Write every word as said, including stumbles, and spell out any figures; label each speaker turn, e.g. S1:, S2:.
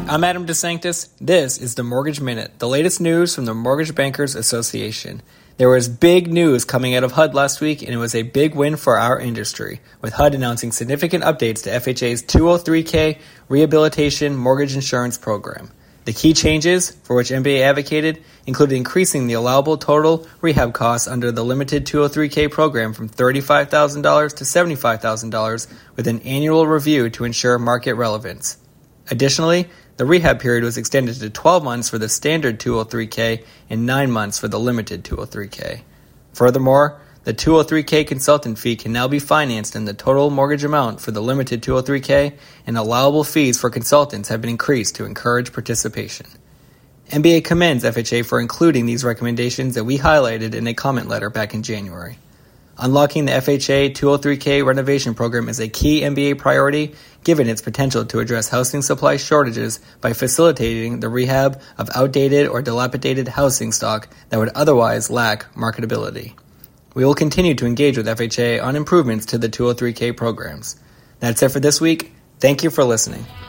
S1: I'm Adam DeSanctis. This is the Mortgage Minute, the latest news from the Mortgage Bankers Association. There was big news coming out of H U D last week, and it was a big win for our industry, with H U D announcing significant updates to F H A's two oh three K Rehabilitation Mortgage Insurance Program. The key changes, for which M B A advocated, included increasing the allowable total rehab costs under the limited two oh three K program from thirty-five thousand dollars to seventy-five thousand dollars with an annual review to ensure market relevance. Additionally, the rehab period was extended to twelve months for the standard two oh three K and nine months for the limited two oh three K. Furthermore, the two oh three K consultant fee can now be financed in the total mortgage amount for the limited two oh three K, and allowable fees for consultants have been increased to encourage participation. M B A commends F H A for including these recommendations that we highlighted in a comment letter back in January. Unlocking the F H A two oh three K renovation program is a key M B A priority, given its potential to address housing supply shortages by facilitating the rehab of outdated or dilapidated housing stock that would otherwise lack marketability. We will continue to engage with F H A on improvements to the two oh three K programs. That's it for this week. Thank you for listening.